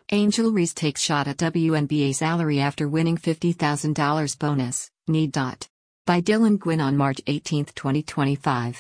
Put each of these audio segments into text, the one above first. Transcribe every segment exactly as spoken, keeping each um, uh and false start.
Angel Reese takes shot at W N B A salary after winning fifty thousand dollars bonus, need. By Dylan Gwynn on March eighteenth, twenty twenty-five.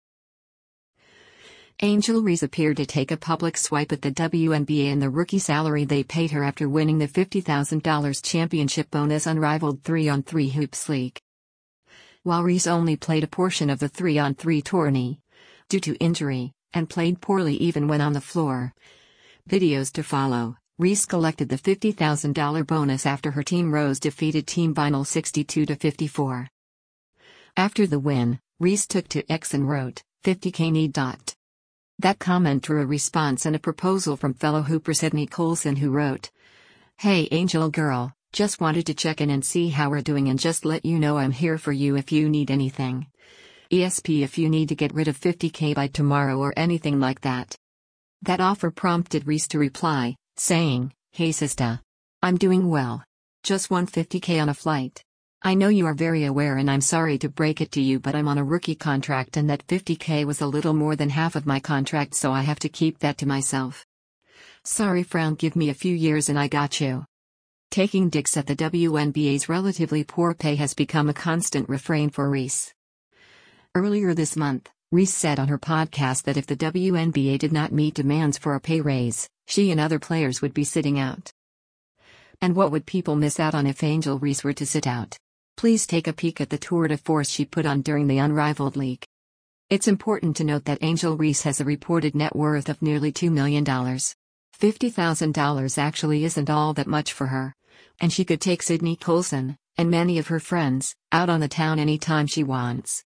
Angel Reese appeared to take a public swipe at the W N B A and the rookie salary they paid her after winning the fifty thousand dollars championship bonus unrivaled three on three hoops league. While Reese only played a portion of the three on three tourney, due to injury, and played poorly even when on the floor. Videos to follow. Reese collected the fifty thousand dollars bonus after her team Rose defeated Team Vinyl sixty-two to fifty-four. After the win, Reese took to X and wrote, fifty K need. That comment drew a response and a proposal from fellow hooper Sydney Colson, who wrote, "Hey Angel girl, just wanted to check in and see how we're doing and just let you know I'm here for you if you need anything. E S P if you need to get rid of fifty K by tomorrow or anything like that." That offer prompted Reese to reply, saying, "Hey sista. I'm doing well. Just won fifty K on a flight. I know you are very aware and I'm sorry to break it to you, but I'm on a rookie contract and that fifty K was a little more than half of my contract, so I have to keep that to myself. Sorry frown, give me a few years and I got you." Taking digs at the W N B A's relatively poor pay has become a constant refrain for Reese. Earlier this month, Reese said on her podcast that if the W N B A did not meet demands for a pay raise, she and other players would be sitting out. And what would people miss out on if Angel Reese were to sit out? Please take a peek at the tour de force she put on during the Unrivaled League. It's important to note that Angel Reese has a reported net worth of nearly two million dollars. fifty thousand dollars actually isn't all that much for her. And she could take Sydney Colson, and many of her friends, out on the town anytime she wants.